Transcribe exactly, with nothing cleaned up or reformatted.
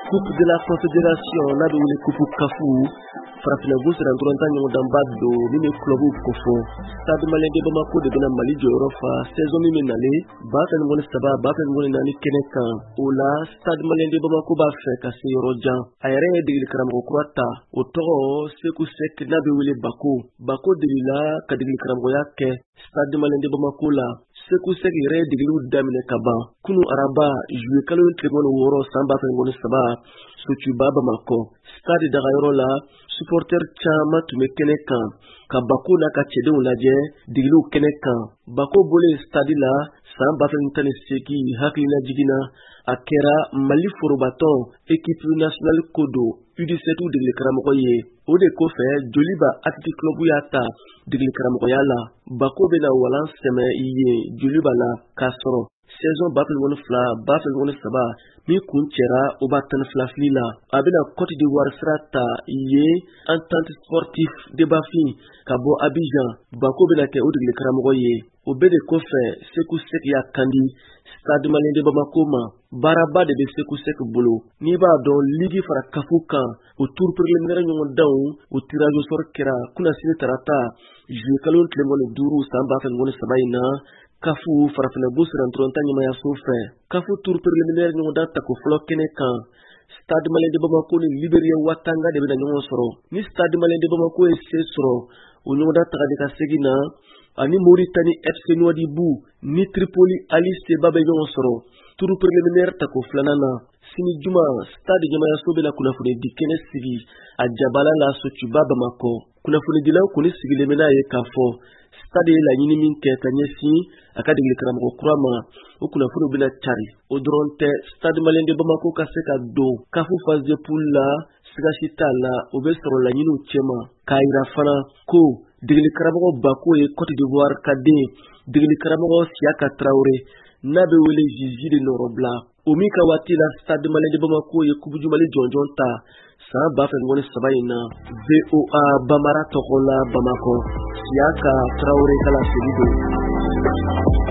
Coupe de la Confédération n'a de wele coupe kafu farafina gusa da nduranta nyamu damba do mimi club kofo Stade Malien de Bamako de bena Mali joro fa saison mimi nale ba tan ngone saba ba tan ngone nani keneka ola Stade Malien de Bamako ba fe kasi rojan ayre de karam ko kwata o to seku sek na be wele bako bako de la kadil karam ko yake Stade Malien de Bamako la seku sek yere de lu damine kaba kunu araba jouer kalo tribune woro samba tan ngone saba sutu baba mako Stade da gayro la supporter chama tume keneka ka bako na ka chede ulaje diglu keneka bako bole stade la samba tan seki hakina jigina akera Mali Forobaton équipe nationale kodo U dix-sept de l'Ekramoye o de ko fe Joliba Athletic Club yata de l'Ekramoya la bako bena wala seme iye Joliba la kasoro saison bafel won fla bafel won saba mi kunchera o batan flaflila abina Côte d'Ivoire srata iye entente sportif de bafi kabo Abidjan bako bena ke o de l'Ekramoye o bede ko fe seku sek ya kandi Stade Malien de Bamako ma baraba de seku sek bolo ni ba don ligi fara kafuka au tour préliminaire nyon daw au tirage au sort kera kuna sine tarata jouer kalon tlemon duru samba fa ngone sabayina kafu fara fina busra entronta nyama ya sofe kafu tour préliminaire nyon da tako flokene kan Stade Malien de Bamako ni Libéria watanga de bena nyon soro ni Stade Malien de Bamako e sesro o nyon da taka de kasegina ani Mauritanie F C Nouadhibou ni Tripoli Alice Babe nyon soro tour préliminaire tako flanana sini juma Stade Jama ya sobe la kuna fune dikene sigi a Jabala la sotu baba mako kuna fune dila kuni sigi le mena ye kafo Stade la nyini minke kanyesi akadi nglikram ko krama o kuna fune bina chari o dronte Stade Malien de Bamako kaseka do kafu phase de poule la sigashita la obesoro la nyinu chema kaira fana ko digli karamo bako e Côte d'Ivoire kade digli karamo Siaka Traoré nabe wele jiji de norobla omika watila Stade Malien de Bamako ye kubuju mali jonjonta sa ba fa ngone sabayina V O A Bamara Tokola Bamako Siaka Traoré kala selido